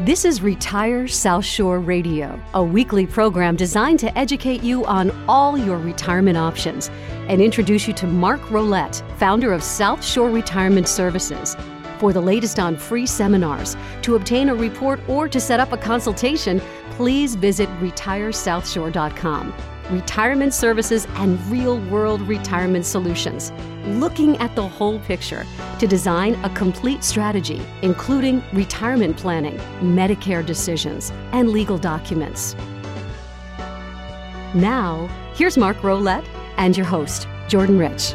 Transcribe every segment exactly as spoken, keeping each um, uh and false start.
This is Retire South Shore Radio, a weekly program designed to educate you on all your retirement options and introduce you to Mark Rolette, founder of South Shore Retirement Services. For the latest on free seminars, to obtain a report, or to set up a consultation, please visit retire south shore dot com. Retirement services and real-world retirement solutions, looking at the whole picture to design a complete strategy, including retirement planning, Medicare decisions, and legal documents. Now, here's Mark Rolette and your host, Jordan Rich.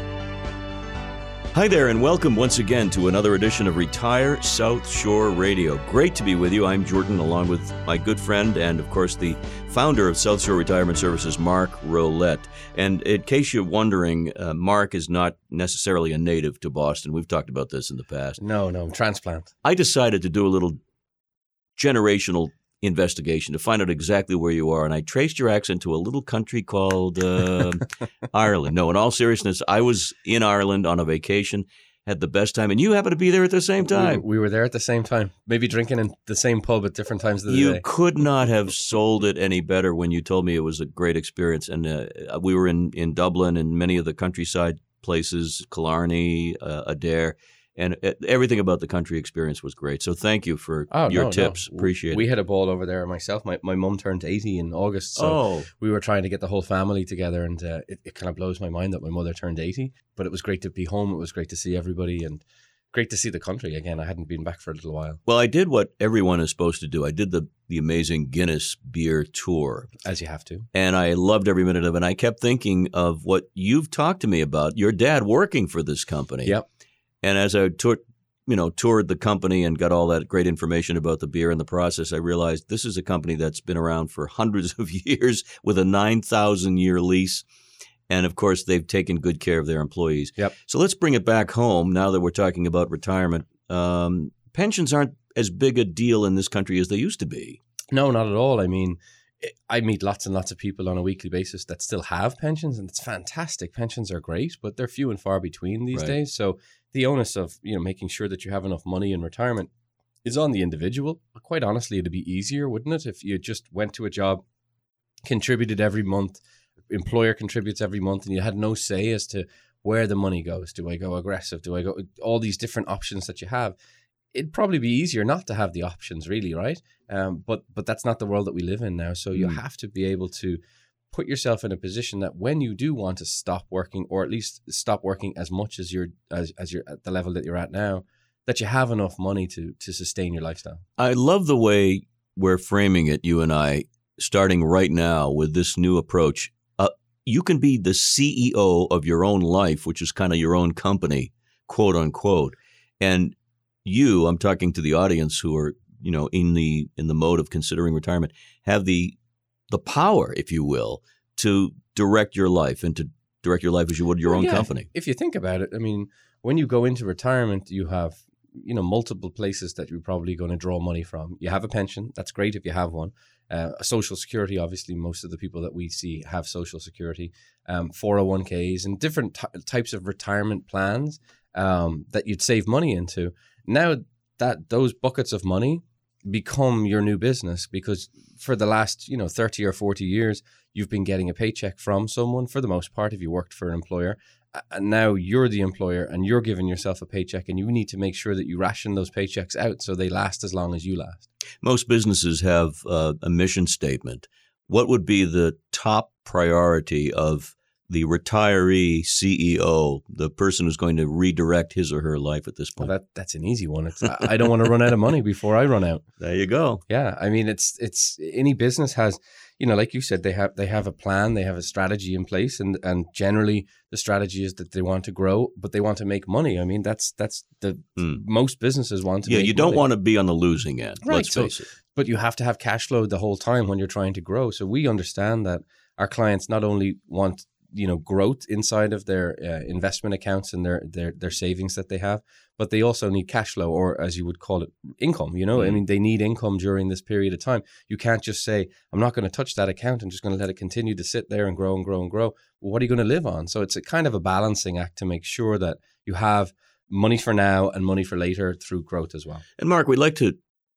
Hi there, and welcome once again to another edition of Retire South Shore Radio. Great to be with you. I'm Jordan, along with my good friend and, of course, the founder of South Shore Retirement Services, Mark Rolette. And in case you're wondering, uh, Mark is not necessarily a native to Boston. We've talked about this in the past. No, no, transplant. I decided to do a little generational investigation to find out exactly where you are, and I traced your accent to a little country called uh, Ireland. No, in all seriousness, I was in Ireland on a vacation, had the best time, and you happened to be there at the same time. We, we were there at the same time, maybe drinking in the same pub at different times of the you day. You could not have sold it any better when you told me it was a great experience, and uh, we were in, in Dublin and many of the countryside places, Killarney, uh, Adair. And everything about the country experience was great. So thank you for oh, your no, tips. No. Appreciate it. We had a ball over there myself. My my mum turned eighty in August. So oh. we were trying to get the whole family together. And uh, it, it kind of blows my mind that my mother turned eighty. But it was great to be home. It was great to see everybody and great to see the country again. I hadn't been back for a little while. Well, I did what everyone is supposed to do. I did the, the amazing Guinness beer tour. As you have to. And I loved every minute of it. And I kept thinking of what you've talked to me about, your dad working for this company. Yep. And as I took you know, toured the company and got all that great information about the beer in the process, I realized this is a company that's been around for hundreds of years with a nine thousand year lease. And, of course, they've taken good care of their employees. Yep. So let's bring it back home now that we're talking about retirement. Um, pensions aren't as big a deal in this country as they used to be. No, not at all. I mean, I meet lots and lots of people on a weekly basis that still have pensions, and it's fantastic. Pensions are great, but they're few and far between these right. days. So the onus of, you know, making sure that you have enough money in retirement is on the individual. But quite honestly, it'd be easier, wouldn't it, if you just went to a job, contributed every month, employer contributes every month, and you had no say as to where the money goes. Do I go aggressive? Do I go all these different options that you have? It'd probably be easier not to have the options, really, right? Um, but but that's not the world that we live in now. So you Mm. have to be able to put yourself in a position that when you do want to stop working, or at least stop working as much as you're as, as you're at the level that you're at now, that you have enough money to to sustain your lifestyle. I love the way we're framing it, you and I, starting right now with this new approach. Uh, you can be the C E O of your own life, which is kind of your own company, quote unquote. And you, I'm talking to the audience who are, you know, in the in the mode of considering retirement, have the the power, if you will, to direct your life and to direct your life as you would your Well, own yeah, company. If you think about it, I mean, when you go into retirement, you have, you know, multiple places that you're probably going to draw money from. You have a pension. That's great if you have one. Uh, a social security, obviously, most of the people that we see have social security. Um, four oh one k's and different t- types of retirement plans um, that you'd save money into. Now that those buckets of money become your new business, because for the last, you know, thirty or forty years, you've been getting a paycheck from someone for the most part if you worked for an employer. And now you're the employer and you're giving yourself a paycheck, and you need to make sure that you ration those paychecks out so they last as long as you last. Most businesses have uh, a mission statement. What would be the top priority of the retiree C E O, the person who's going to redirect his or her life at this point? Well, that that's an easy one. It's, I don't want to run out of money before I run out. There you go. Yeah, I mean, it's it's any business has, you know, like you said, they have they have a plan, they have a strategy in place, and and generally the strategy is that they want to grow, but they want to make money. I mean, that's that's the Mm. most businesses want to. Yeah, make you don't money. want to be on the losing end. Right, Let's so- face it. But you have to have cash flow the whole time when you're trying to grow. So we understand that our clients not only want, you know, growth inside of their uh, investment accounts and their, their their savings that they have, but they also need cash flow, or as you would call it, income. You know, Mm. I mean, they need income during this period of time. You can't just say, I'm not going to touch that account. I'm just going to let it continue to sit there and grow and grow and grow. Well, what are you going to live on? So it's a kind of a balancing act to make sure that you have money for now and money for later through growth as well. And Mark, we'd like to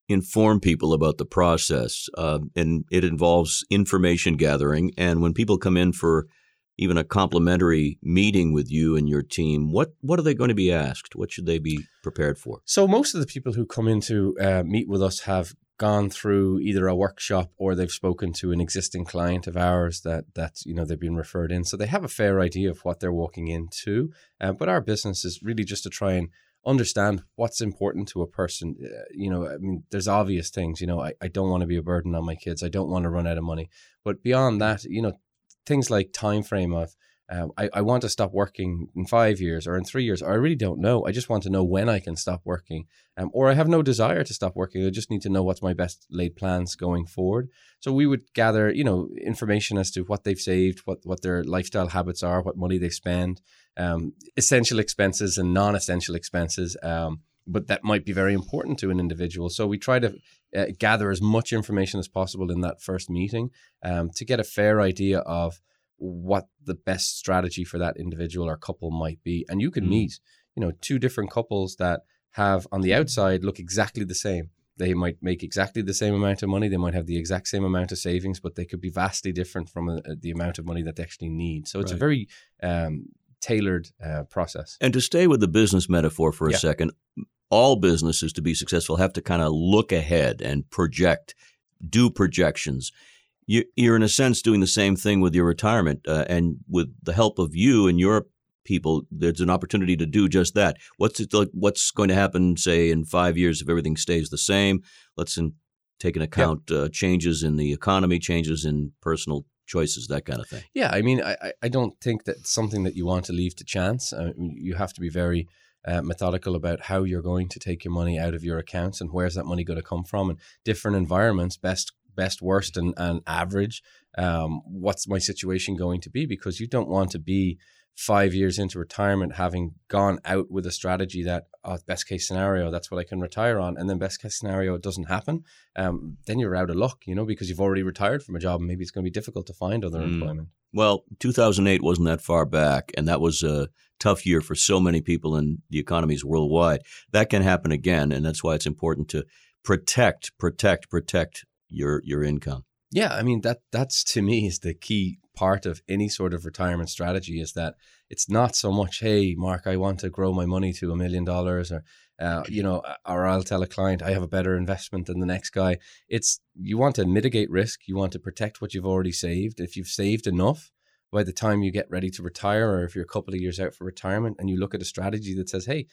inform people about the process, uh, and it involves information gathering. And when people come in for even a complimentary meeting with you and your team, what what are they going to be asked? What should they be prepared for? So most of the people who come in to uh, meet with us have gone through either a workshop or they've spoken to an existing client of ours that that you know they've been referred in, so they have a fair idea of what they're walking into. Uh, but our business is really just to try and understand what's important to a person. Uh, you know, I mean, there's obvious things. You know, I, I don't want to be a burden on my kids. I don't want to run out of money. But beyond that, you know, things like time frame of um, I, I want to stop working in five years or in three years, or I really don't know. I just want to know when I can stop working, um, or I have no desire to stop working. I just need to know what's my best laid plans going forward. So we would gather, you know, information as to what they've saved, what, what their lifestyle habits are, what money they spend, um, essential expenses and non-essential expenses. Um, but that might be very important to an individual. So we try to uh, gather as much information as possible in that first meeting um, to get a fair idea of what the best strategy for that individual or couple might be. And you can mm. meet, you know, two different couples that have on the outside look exactly the same. They might make exactly the same amount of money. They might have the exact same amount of savings, but they could be vastly different from a, a, the amount of money that they actually need. So it's right. a very um, tailored uh, process. And to stay with the business metaphor for a yeah. second, all businesses to be successful have to kind of look ahead and project, do projections. You, you're in a sense doing the same thing with your retirement, uh, and with the help of you and your people, there's an opportunity to do just that. What's it like, what's going to happen, say, in five years if everything stays the same? Let's in, take into account yep. uh, changes in the economy, changes in personal choices, that kind of thing. Yeah, I mean, I, I don't think that's something that you want to leave to chance. I mean, you have to be very uh, methodical about how you're going to take your money out of your accounts and where's that money going to come from. And different environments, best best, worst, and, and average. Um, what's my situation going to be? Because you don't want to be five years into retirement having gone out with a strategy that, oh, best case scenario, that's what I can retire on. And then best case scenario, it doesn't happen. Um, then you're out of luck, you know, because you've already retired from a job and maybe it's going to be difficult to find other mm. employment. Well, two thousand eight wasn't that far back, and that was a tough year for so many people in the economies worldwide. That can happen again, and that's why it's important to protect, protect, protect your your income. Yeah, I mean, that that's to me is the key part of any sort of retirement strategy, is that it's not so much, hey, Mark, I want to grow my money to a million dollars, or, uh, you know, or I'll tell a client I have a better investment than the next guy. It's, you want to mitigate risk. You want to protect what you've already saved. If you've saved enough by the time you get ready to retire, or if you're a couple of years out for retirement and you look at a strategy that says, hey,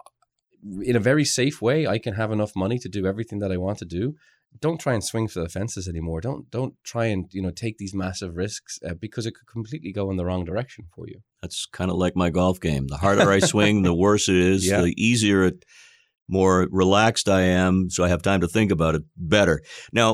in a very safe way, I can have enough money to do everything that I want to do. Don't try and swing for the fences anymore. Don't don't try and, you know, take these massive risks uh, because it could completely go in the wrong direction for you. That's kind of like my golf game. The harder I swing, the worse it is. Yeah. The easier it, more relaxed I am, so I have time to think about it better. Now,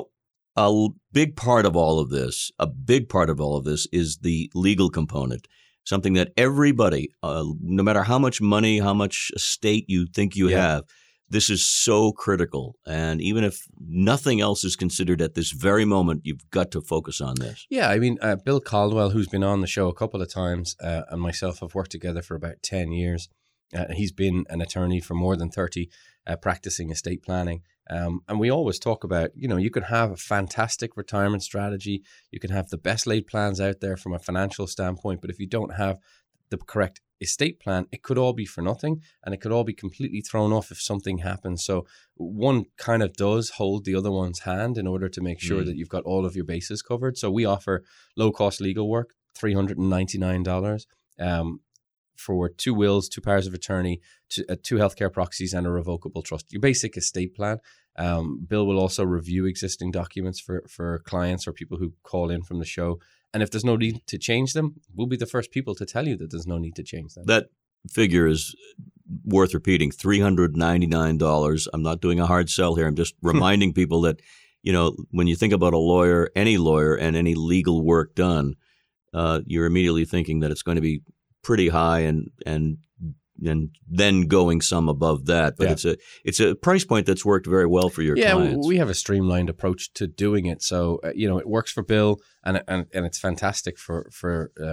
a big part of all of this, a big part of all of this is the legal component. Something that everybody, uh, no matter how much money, how much estate you think you yeah. have, this is so critical. And even if nothing else is considered at this very moment, you've got to focus on this. Yeah, I mean, uh, Bill Caldwell, who's been on the show a couple of times, uh, and myself have worked together for about ten years. Uh, he's been an attorney for more than thirty, uh, practicing estate planning. Um, and we always talk about, you know, you can have a fantastic retirement strategy. You can have the best laid plans out there from a financial standpoint. But if you don't have the correct estate plan, it could all be for nothing, and it could all be completely thrown off if something happens. So one kind of does hold the other one's hand in order to make sure mm. that you've got all of your bases covered. So we offer low-cost legal work, three hundred ninety-nine dollars. Um, for two wills, two powers of attorney, two, uh, two healthcare proxies, and a revocable trust. Your basic estate plan. Um, Bill will also review existing documents for, for clients or people who call in from the show. And if there's no need to change them, we'll be the first people to tell you that there's no need to change them. That figure is worth repeating, three hundred ninety-nine dollars. I'm not doing a hard sell here. I'm just reminding people that, you know, when you think about a lawyer, any lawyer and any legal work done, uh, you're immediately thinking that it's going to be pretty high and and and then going some above that. But yeah. it's a it's a price point that's worked very well for your yeah, clients. Yeah, we have a streamlined approach to doing it. So, uh, you know, it works for Bill, and and and it's fantastic for, for uh,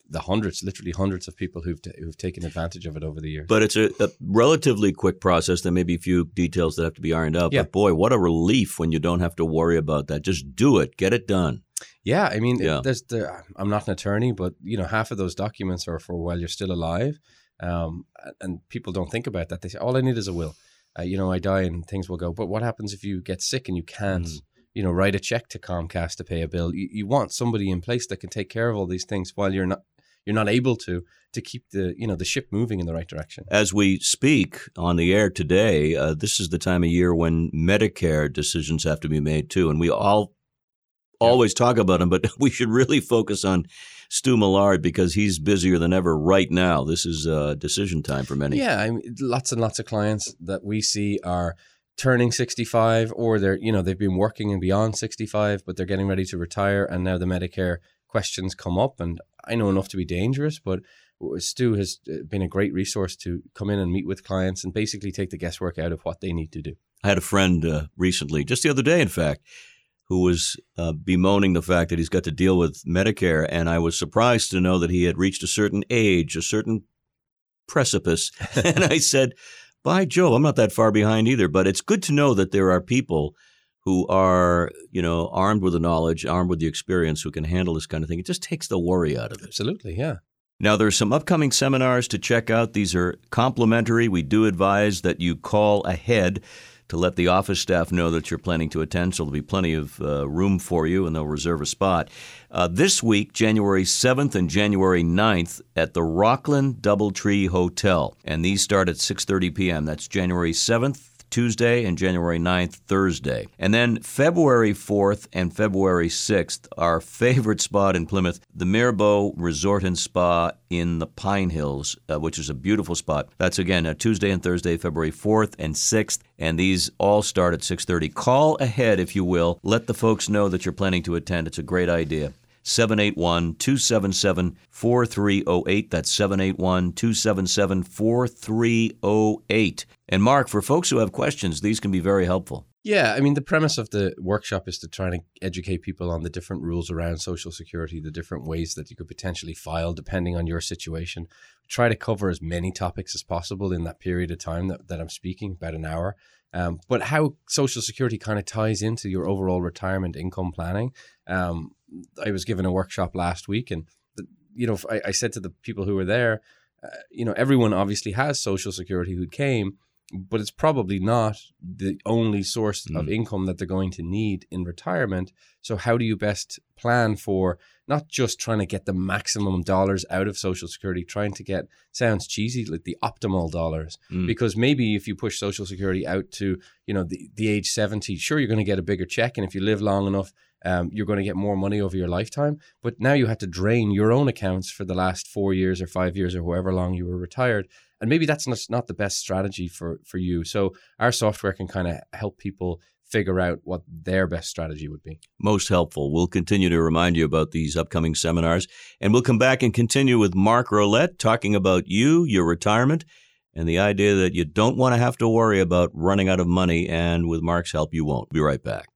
the hundreds, literally hundreds of people who've t- who've taken advantage of it over the years. But it's a, a relatively quick process. There may be a few details that have to be ironed out. Yeah. But boy, what a relief when you don't have to worry about that. Just do it. Get it done. Yeah, I mean, Yeah. it, there's the, I'm not an attorney, but you know, half of those documents are for while you're still alive, um, and people don't think about that. They say, all I need is a will. Uh, you know, I die and things will go. But what happens if you get sick and you can't, Mm. you know, write a check to Comcast to pay a bill? You, you want somebody in place that can take care of all these things while you're not you're not able to to keep the you know the ship moving in the right direction. As we speak on the air today, uh, this is the time of year when Medicare decisions have to be made too, and we all always talk about them, but we should really focus on Stu Millard because he's busier than ever right now. This is uh, decision time for many. Yeah, I mean, lots and lots of clients that we see are turning sixty-five, or they're you know they've been working and beyond sixty-five, but they're getting ready to retire, and now the Medicare questions come up. And I know enough to be dangerous, but Stu has been a great resource to come in and meet with clients and basically take the guesswork out of what they need to do. I had a friend uh, recently, just the other day, in fact, who was uh, bemoaning the fact that he's got to deal with Medicare, and I was surprised to know that he had reached a certain age, a certain precipice. And I said, by Jove, I'm not that far behind either, but it's good to know that there are people who are, you know, armed with the knowledge, armed with the experience, who can handle this kind of thing. It just takes the worry out of it. Absolutely, yeah. Now, there's some upcoming seminars to check out. These are complimentary. We do advise that you call ahead to let the office staff know that you're planning to attend, so there'll be plenty of uh, room for you, and they'll reserve a spot. Uh, this week, January seventh and January ninth at the Rockland Doubletree Hotel, and these start at six thirty p.m. That's January seventh, Tuesday, and January ninth, Thursday. And then February fourth and February sixth, our favorite spot in Plymouth, the Mirbeau Resort and Spa in the Pine Hills, uh, which is a beautiful spot. That's, again, uh, Tuesday and Thursday, February fourth and sixth, and these all start at six thirty. Call ahead, if you will. Let the folks know that you're planning to attend. It's a great idea. seven eight one, two seven seven, four three zero eight. That's seven eight one, two seven seven, four three zero eight. And Mark, for folks who have questions, these can be very helpful. Yeah, I mean, the premise of the workshop is to try to educate people on the different rules around Social Security, the different ways that you could potentially file depending on your situation. Try to cover as many topics as possible in that period of time that, that I'm speaking, about an hour. Um, but how Social Security kind of ties into your overall retirement income planning. Um, I was given a workshop last week, and the, you know, I, I said to the people who were there, uh, you know, everyone obviously has Social Security who came, but it's probably not the only source mm. of income that they're going to need in retirement. So how do you best plan for not just trying to get the maximum dollars out of Social Security, trying to get, sounds cheesy, like the optimal dollars, mm. because maybe if you push Social Security out to, you know, the, the age seventy, sure, you're going to get a bigger check. And if you live long enough, um, you're going to get more money over your lifetime. But now you have to drain your own accounts for the last four years or five years or however long you were retired. And maybe that's not, not the best strategy for, for you. So our software can kind of help people figure out what their best strategy would be. Most helpful. We'll continue to remind you about these upcoming seminars, and we'll come back and continue with Mark Rolette talking about you, your retirement, and the idea that you don't want to have to worry about running out of money, and with Mark's help, you won't. Be right back.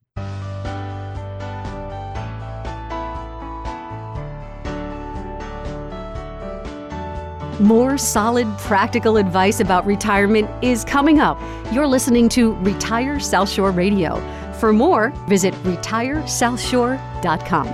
More solid, practical advice about retirement is coming up. You're listening to Retire South Shore Radio. For more, visit retire south shore dot com.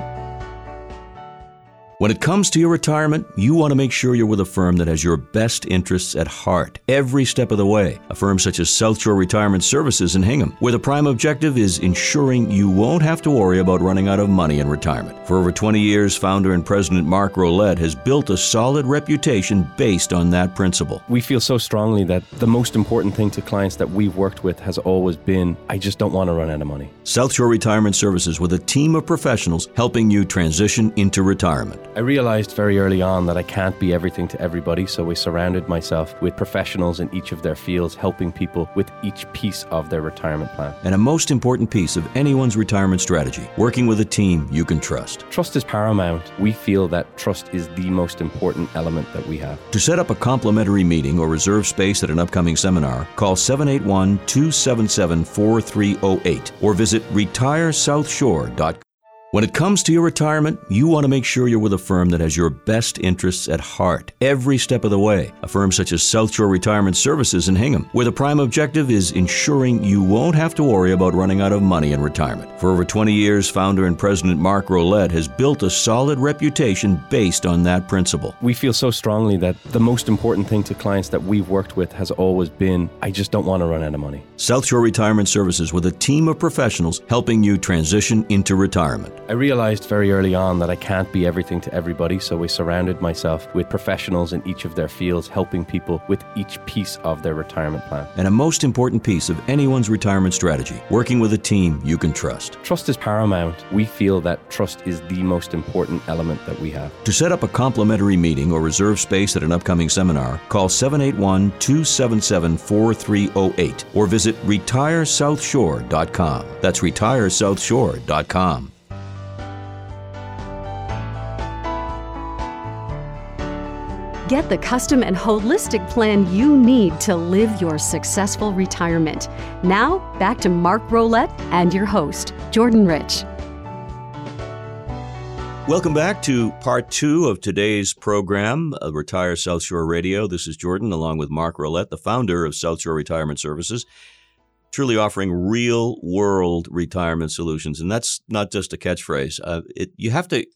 When it comes to your retirement, you want to make sure you're with a firm that has your best interests at heart every step of the way. A firm such as South Shore Retirement Services in Hingham, where the prime objective is ensuring you won't have to worry about running out of money in retirement. For over twenty years, founder and president Mark Rolette has built a solid reputation based on that principle. We feel so strongly that the most important thing to clients that we've worked with has always been, I just don't want to run out of money. South Shore Retirement Services, with a team of professionals helping you transition into retirement. I realized very early on that I can't be everything to everybody, so I surrounded myself with professionals in each of their fields, helping people with each piece of their retirement plan. And a most important piece of anyone's retirement strategy, working with a team you can trust. Trust is paramount. We feel that trust is the most important element that we have. To set up a complimentary meeting or reserve space at an upcoming seminar, call seven eight one, two seven seven, four three zero eight or visit retire south shore dot com. When it comes to your retirement, you want to make sure you're with a firm that has your best interests at heart every step of the way. A firm such as South Shore Retirement Services in Hingham, where the prime objective is ensuring you won't have to worry about running out of money in retirement. For over twenty years, founder and president Mark Rolette has built a solid reputation based on that principle. We feel so strongly that the most important thing to clients that we've worked with has always been, I just don't want to run out of money. South Shore Retirement Services, with a team of professionals helping you transition into retirement. I realized very early on that I can't be everything to everybody, so I surrounded myself with professionals in each of their fields, helping people with each piece of their retirement plan. And a most important piece of anyone's retirement strategy, working with a team you can trust. Trust is paramount. We feel that trust is the most important element that we have. To set up a complimentary meeting or reserve space at an upcoming seminar, call seven eight one, two seven seven, four three zero eight or visit retire south shore dot com. That's retire south shore dot com. Get the custom and holistic plan you need to live your successful retirement. Now, back to Mark Rolette and your host, Jordan Rich. Welcome back to part two of today's program, uh, Retire South Shore Radio. This is Jordan, along with Mark Rolette, the founder of South Shore Retirement Services, truly offering real-world retirement solutions. And that's not just a catchphrase. Uh, it, you have to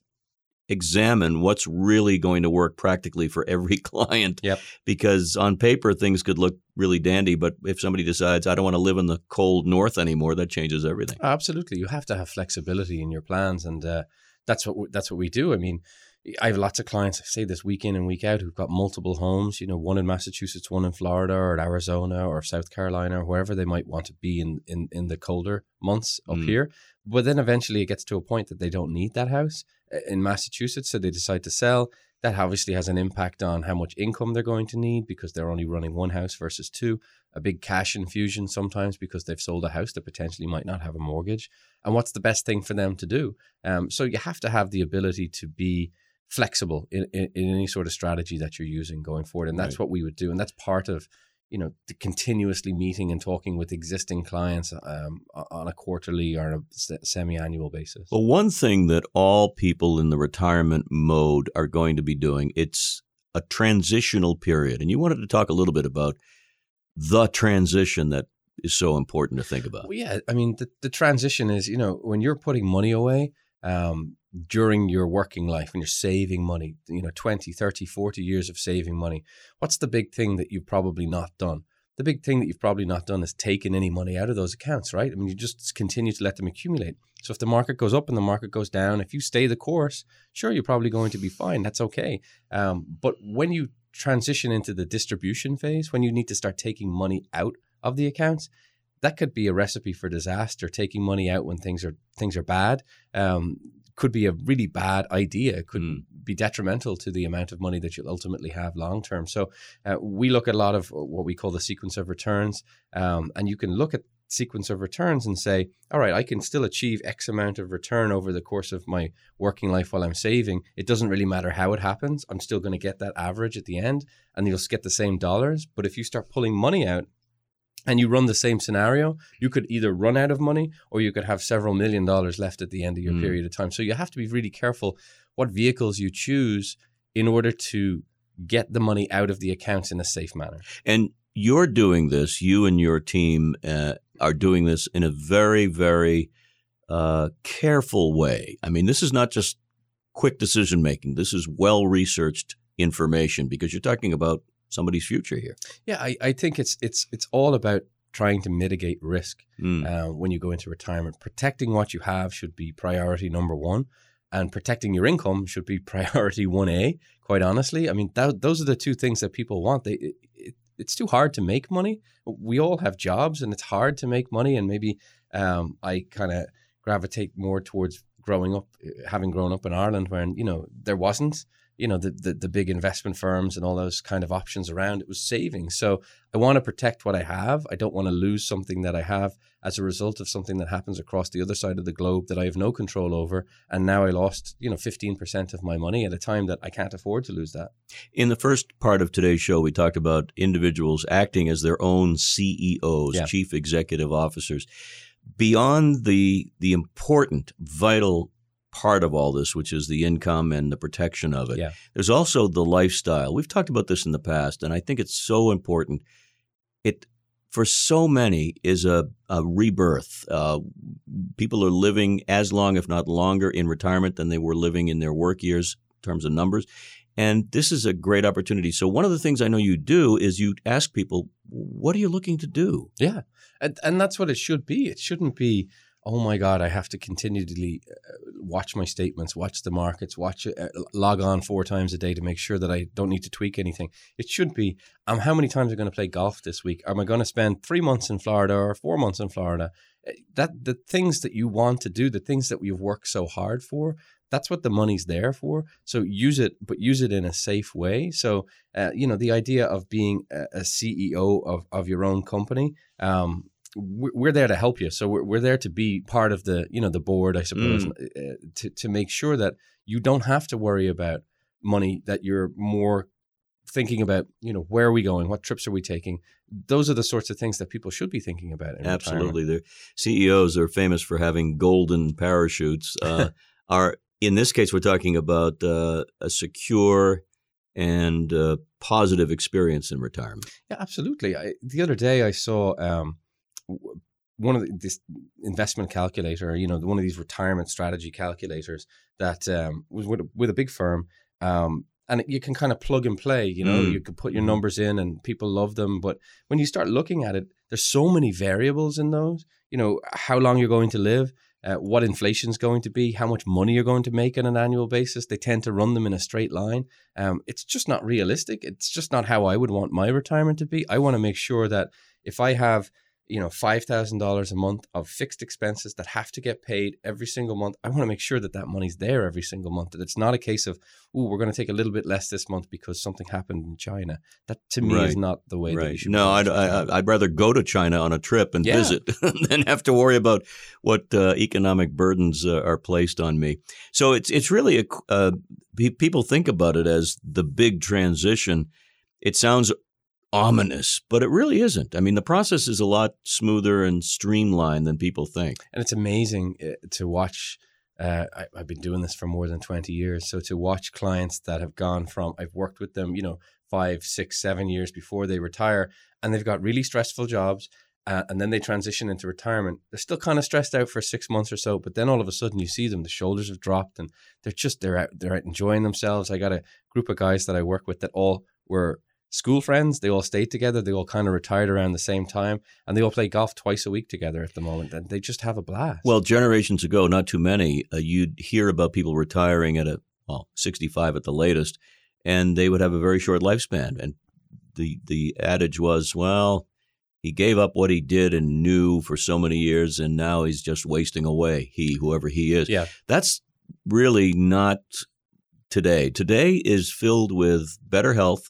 examine what's really going to work practically for every client. Yep. Because on paper, things could look really dandy, but if somebody decides, I don't want to live in the cold north anymore, that changes everything. Absolutely. You have to have flexibility in your plans, and uh, that's what we, that's what we do. I mean, I have lots of clients, I say this week in and week out, who've got multiple homes, you know, one in Massachusetts, one in Florida or Arizona or South Carolina or wherever they might want to be in, in, in the colder months up Mm. here. But then eventually it gets to a point that they don't need that house in Massachusetts, so they decide to sell. That obviously has an impact on how much income they're going to need because they're only running one house versus two. A big cash infusion sometimes because they've sold a house that potentially might not have a mortgage. And what's the best thing for them to do? Um, so you have to have the ability to be flexible in, in, in any sort of strategy that you're using going forward. And that's Right. what we would do. And that's part of, you know, the continuously meeting and talking with existing clients um, on a quarterly or a semi-annual basis. Well, one thing that all people in the retirement mode are going to be doing, it's a transitional period. And you wanted to talk a little bit about the transition that is so important to think about. Well, yeah, I mean, the, the transition is, you know, when you're putting money away um, during your working life, when you're saving money, you know, twenty, thirty, forty years of saving money, what's the big thing that you've probably not done? The big thing that you've probably not done is taken any money out of those accounts, right? I mean, you just continue to let them accumulate. So if the market goes up and the market goes down, if you stay the course, sure, you're probably going to be fine. That's okay. Um, but when you transition into the distribution phase, when you need to start taking money out of the accounts, that could be a recipe for disaster. Taking money out when things are things are bad um, could be a really bad idea. It could Mm. be detrimental to the amount of money that you'll ultimately have long term. So uh, we look at a lot of what we call the sequence of returns, um, and you can look at sequence of returns and say, all right, I can still achieve X amount of return over the course of my working life while I'm saving. It doesn't really matter how it happens. I'm still going to get that average at the end, and you'll get the same dollars. But if you start pulling money out, and you run the same scenario, you could either run out of money or you could have several million dollars left at the end of your Mm. period of time. So you have to be really careful what vehicles you choose in order to get the money out of the accounts in a safe manner. And you're doing this, you and your team uh, are doing this in a very, very uh, careful way. I mean, this is not just quick decision making. This is well-researched information because you're talking about somebody's future here. Yeah, I, I think it's it's it's all about trying to mitigate risk Mm. uh, when you go into retirement. Protecting what you have should be priority number one, and protecting your income should be priority one A, quite honestly. I mean, that, those are the two things that people want. They it, it, It's too hard to make money. We all have jobs, and it's hard to make money, and maybe um, I kind of gravitate more towards growing up, having grown up in Ireland when, you know, there wasn't, you know, the, the, the big investment firms and all those kind of options around. It was saving. So I want to protect what I have. I don't want to lose something that I have as a result of something that happens across the other side of the globe that I have no control over. And now I lost, you know, fifteen percent of my money at a time that I can't afford to lose that. In the first part of today's show, we talked about individuals acting as their own C E Os, Yeah. chief executive officers. Beyond the the important, vital part of all this, which is the income and the protection of it. Yeah. There's also the lifestyle. We've talked about this in the past, and I think it's so important. It, for so many, is a, a rebirth. Uh, people are living as long, if not longer, in retirement than they were living in their work years in terms of numbers. And this is a great opportunity. So one of the things I know you do is you ask people, what are you looking to do? Yeah. And, and that's what it should be. It shouldn't be, oh my God, I have to continually watch my statements, watch the markets, watch uh, log on four times a day to make sure that I don't need to tweak anything. It should be, um, how many times am I going to play golf this week? Am I going to spend three months in Florida or four months in Florida? That the things that you want to do, the things that you've worked so hard for, that's what the money's there for. So use it, but use it in a safe way. So, uh, you know, the idea of being a, a C E O of, of your own company, um, we're there to help you. So we're, we're there to be part of the, you know, the board, I suppose, mm. uh, to, to make sure that you don't have to worry about money, that you're more thinking about, you know, where are we going? What trips are we taking? Those are the sorts of things that people should be thinking about. In Absolutely. Their C E Os are famous for having golden parachutes. Uh, are in this case, we're talking about uh, a secure and uh, positive experience in retirement. Yeah, absolutely. I, the other day I saw um, one of the, this investment calculator, you know, one of these retirement strategy calculators that um, was with a, with a big firm. Um, and you can kind of plug and play, you know, mm. you can put your numbers in and people love them. But when you start looking at it, there's so many variables in those, you know, how long you're going to live, uh, what inflation's going to be, how much money you're going to make on an annual basis. They tend to run them in a straight line. Um, it's just not realistic. It's just not how I would want my retirement to be. I want to make sure that if I have, you know, five thousand dollars a month of fixed expenses that have to get paid every single month, I want to make sure that that money's there every single month, that it's not a case of, oh, we're going to take a little bit less this month because something happened in China. That to me right. is not the way right. that you should. No, I'd, I, I'd rather go to China on a trip and yeah. visit than have to worry about what uh, economic burdens uh, are placed on me. So it's it's really, a, uh, people think about it as the big transition. It sounds ominous, but it really isn't. I mean, the process is a lot smoother and streamlined than people think. And it's amazing to watch. Uh, I, I've been doing this for more than twenty years. So to watch clients that have gone from, I've worked with them, you know, five, six, seven years before they retire, and they've got really stressful jobs. Uh, and then they transition into retirement. They're still kind of stressed out for six months or so, but then all of a sudden you see them, the shoulders have dropped and they're just, they're out, they're out enjoying themselves. I got a group of guys that I work with that all were school friends. They all stayed together. They all kind of retired around the same time, and they all play golf twice a week together at the moment, and they just have a blast. Well, generations ago, not too many, uh, you'd hear about people retiring at a well, sixty-five at the latest, and they would have a very short lifespan. And the the adage was, well, he gave up what he did and knew for so many years, and now he's just wasting away. He, whoever he is, yeah, that's really not today. Today is filled with better health,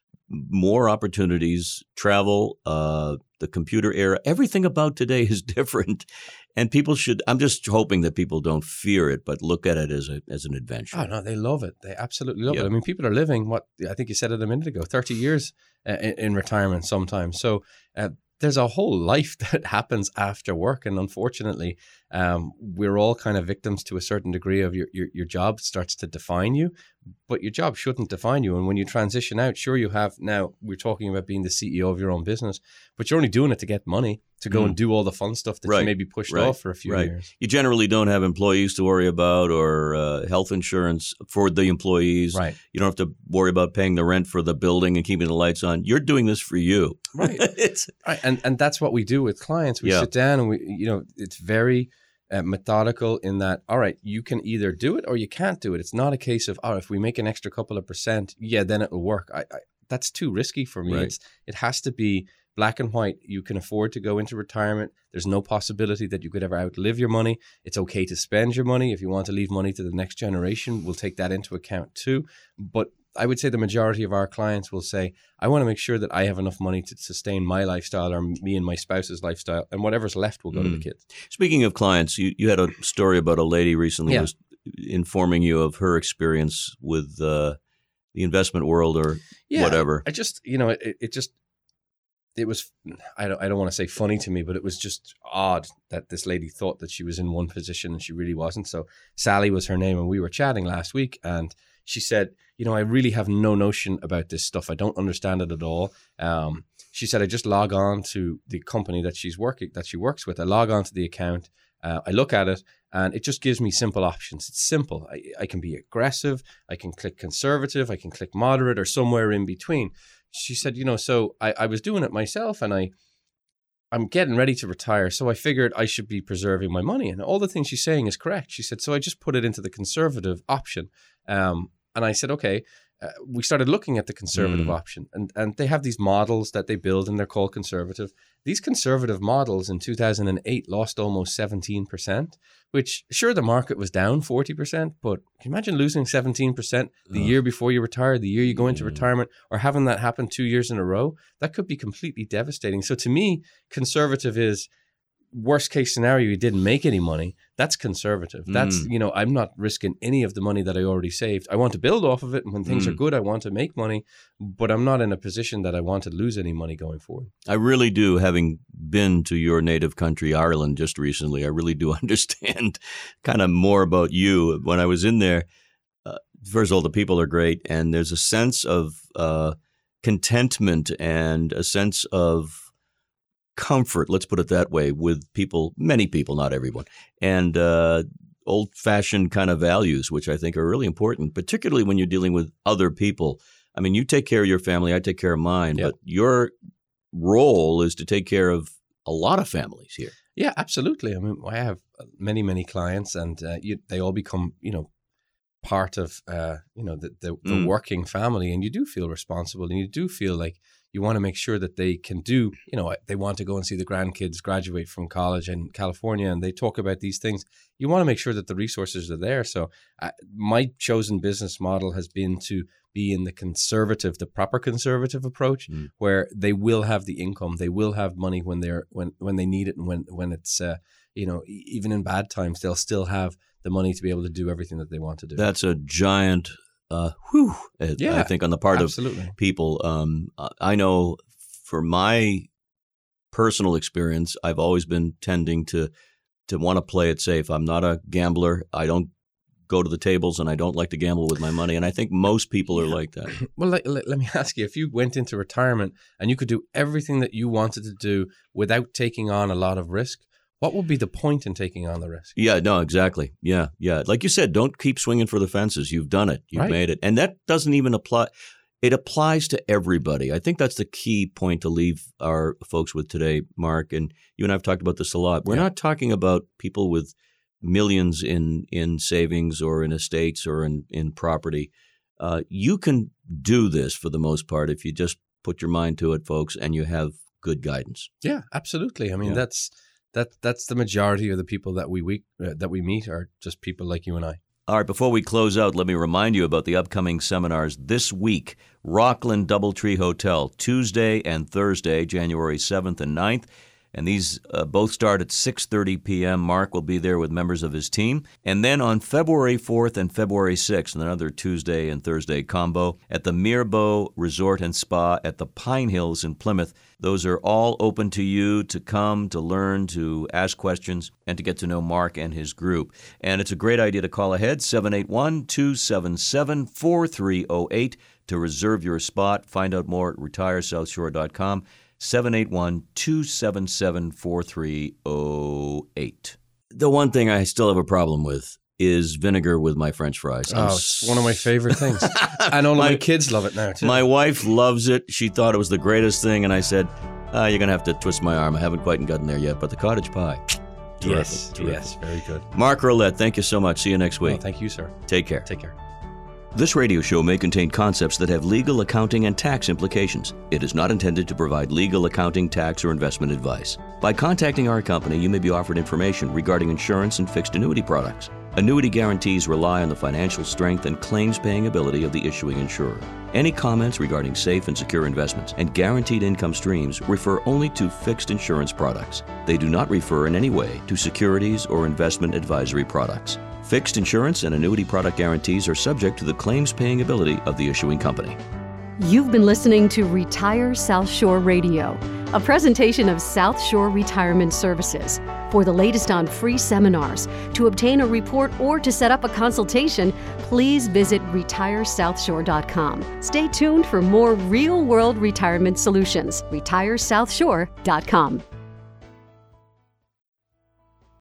more opportunities, travel, uh, the computer era. Everything about today is different, and people should. I'm just hoping that people don't fear it, but look at it as a as an adventure. Oh no, they love it. They absolutely love yep. it. I mean, people are living what I think you said it a minute ago, thirty years uh, in, in retirement sometimes. So uh, there's a whole life that happens after work, and unfortunately, um, we're all kind of victims to a certain degree of your, your your job starts to define you, but your job shouldn't define you. And when you transition out, sure, you have now, we're talking about being the C E O of your own business, but you're only doing it to get money, to go mm. and do all the fun stuff that right. you maybe pushed right. off for a few right. years. You generally don't have employees to worry about, or uh, health insurance for the employees. Right. You don't have to worry about paying the rent for the building and keeping the lights on. You're doing this for you. Right. it's, right. And and that's what we do with clients. We yeah. sit down and we, you know, it's very uh, methodical in that, all right, you can either do it or you can't do it. It's not a case of, oh, if we make an extra couple of percent, yeah, then it'll work. I, I that's too risky for me. Right. It's it has to be black and white. You can afford to go into retirement. There's no possibility that you could ever outlive your money. It's okay to spend your money. If you want to leave money to the next generation, we'll take that into account too. But I would say the majority of our clients will say, I want to make sure that I have enough money to sustain my lifestyle or me and my spouse's lifestyle, and whatever's left will go mm. to the kids. Speaking of clients, you, you had a story about a lady recently yeah. who was informing you of her experience with uh, the investment world or yeah, whatever. I just, you know, it, it just, it was, I don't, I don't want to say funny to me, but it was just odd that this lady thought that she was in one position and she really wasn't. So Sally was her name, and we were chatting last week, and she said, you know, I really have no notion about this stuff. I don't understand it at all. Um, she said, I just log on to the company that she's working, that she works with. I log on to the account. Uh, I look at it, and it just gives me simple options. It's simple. I, I can be aggressive. I can click conservative. I can click moderate, or somewhere in between. She said, you know, so I, I was doing it myself, and I, I'm getting ready to retire. So I figured I should be preserving my money. And all the things she's saying is correct. She said, so I just put it into the conservative option. Um, and I said, okay. Uh, we started looking at the conservative mm. option, and, and they have these models that they build, and they're called conservative. These conservative models in two thousand eight lost almost seventeen percent, which sure, the market was down forty percent, but can you imagine losing seventeen percent the oh. year before you retire, the year you go into mm. retirement, or having that happen two years in a row? That could be completely devastating. So to me, conservative is worst case scenario, you didn't make any money. That's conservative. That's, mm. you know, I'm not risking any of the money that I already saved. I want to build off of it. And when things mm. are good, I want to make money, but I'm not in a position that I want to lose any money going forward. I really do, having been to your native country, Ireland, just recently, I really do understand kind of more about you. When I was in there, uh, first of all, the people are great. And there's a sense of uh, contentment and a sense of comfort, let's put it that way, with people, many people, not everyone, and uh, old-fashioned kind of values, which I think are really important, particularly when you're dealing with other people. I mean, you take care of your family, I take care of mine, yep. but your role is to take care of a lot of families here. Yeah, absolutely. I mean, I have many, many clients, and uh, you, they all become, you know, part of, uh, you know, the, the, the mm. working family, and you do feel responsible, and you do feel like you want to make sure that they can do, you know, they want to go and see the grandkids graduate from college in California, and they talk about these things. You want to make sure that the resources are there. So uh, my chosen business model has been to be in the conservative, the proper conservative approach, mm. where they will have the income, they will have money when they're when when they need it, and when when it's uh, you know, even in bad times, they'll still have the money to be able to do everything that they want to do. That's a giant Uh, whew, yeah, I think on the part absolutely. of people. Um, I know for my personal experience, I've always been tending to to want to play it safe. I'm not a gambler. I don't go to the tables, and I don't like to gamble with my money. And I think most people are like that. Well, let, let, let me ask you, if you went into retirement and you could do everything that you wanted to do without taking on a lot of risk, what would be the point in taking on the risk? Yeah, no, exactly. Yeah, yeah. Like you said, don't keep swinging for the fences. You've done it. You've right. made it. And that doesn't even apply. It applies to everybody. I think that's the key point to leave our folks with today, Mark. And you and I have talked about this a lot. We're yeah. not talking about people with millions in, in savings or in estates or in, in property. Uh, you can do this for the most part if you just put your mind to it, folks, and you have good guidance. Yeah, absolutely. I mean, yeah. that's... That that's the majority of the people that we, we uh, that we meet are just people like you and I. All right, before we close out, let me remind you about the upcoming seminars this week. Rockland Doubletree Hotel, Tuesday and Thursday, January seventh and ninth. And these uh, both start at six thirty p.m. Mark will be there with members of his team. And then on February fourth and February sixth, another Tuesday and Thursday combo, at the Mirbeau Resort and Spa at the Pine Hills in Plymouth. Those are all open to you to come, to learn, to ask questions, and to get to know Mark and his group. And it's a great idea to call ahead, seven eight one, two seven seven, four three zero eight, to reserve your spot. Find out more at retire south shore dot com. seven eight one, two seven seven, four three zero eight. The one thing I still have a problem with is vinegar with my French fries. Oh, it's one of my favorite things. And all of my, my kids love it now, too. My wife loves it. She thought it was the greatest thing, and I said, uh, you're going to have to twist my arm. I haven't quite gotten there yet, but the cottage pie, terrific, yes, terrific. Yes, very good. Mark Rolette, thank you so much. See you next week. Oh, thank you, sir. Take care. Take care. This radio show may contain concepts that have legal, accounting, and tax implications. It is not intended to provide legal, accounting, tax, or investment advice. By contacting our company, you may be offered information regarding insurance and fixed annuity products. Annuity guarantees rely on the financial strength and claims-paying ability of the issuing insurer. Any comments regarding safe and secure investments and guaranteed income streams refer only to fixed insurance products. They do not refer in any way to securities or investment advisory products. Fixed insurance and annuity product guarantees are subject to the claims-paying ability of the issuing company. You've been listening to Retire South Shore Radio. a presentation of South Shore Retirement Services. For the latest on free seminars, to obtain a report, or to set up a consultation, please visit retire south shore dot com. Stay tuned for more real-world retirement solutions. retire south shore dot com.